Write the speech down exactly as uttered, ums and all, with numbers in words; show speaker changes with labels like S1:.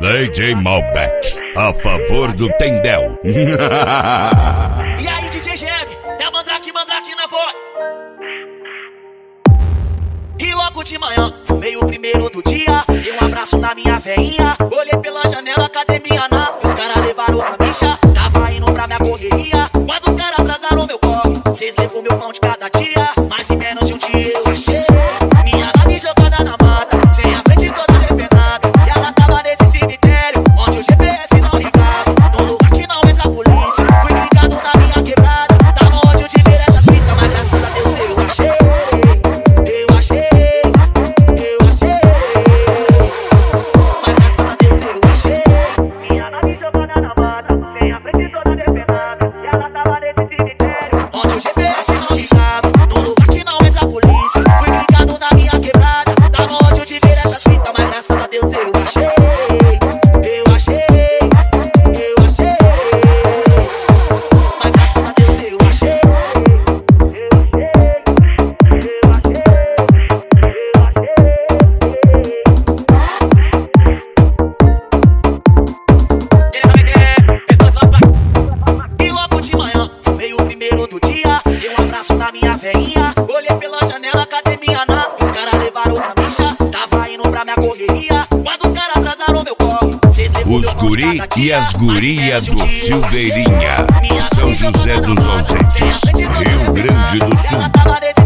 S1: D J Malbec, a favor do Tendel.
S2: E aí, D J G M, é Mandrake, Mandrake na voz. E logo de manhã, fumei o primeiro do dia. Dei um abraço na minha veinha. Olhei pela janela, academia na. Os caras levaram a bicha. Tava indo pra minha correria. Quando os caras atrasaram meu corre, cês levou meu pão de cada dia. Mas em menos de um dia eu achei minha nave jogada na mata, sem a frente toda arrepentada. E ela tava nesse cemitério, onde o G P S não ligava. Num lugar que não entra a polícia. Fui ligado na minha quebrada. Tava onde eu te ver essa fita, mas graças a Deus eu achei. Eu achei, eu achei. Mas graças a Deus eu achei minha nave jogada na mata, sem a frente toda arrepentada. E ela tava nesse cemitério, onde o G P S não ligava. Num lugar que não entra a polícia. Fui ligado na minha quebrada. Tava onde eu te ver essa fita, mas graças a Deus eu achei. Eu achei, eu achei. Mas graças a Deus eu achei. E logo de manhã, fumei o primeiro do dia. Dei um abraço na minha veinha. Olhei pela janela, academia na. Os caras levaram a bicha. Tava indo pra minha correria. Quando os caras atrasaram meu corre, cês levou
S1: Os
S2: meu pão de
S1: guri
S2: cada
S1: e
S2: dia.
S1: as
S2: Mas
S1: gurias
S2: em menos de um
S1: do
S2: dia eu
S1: Silveirinha,
S2: achei minha
S1: São
S2: nave
S1: José
S2: jogada
S1: dos
S2: na mata, sem a
S1: Ausentes,
S2: frente toda
S1: Rio Grande do
S2: arrepentada.
S1: Sul.
S2: Ela tava nesse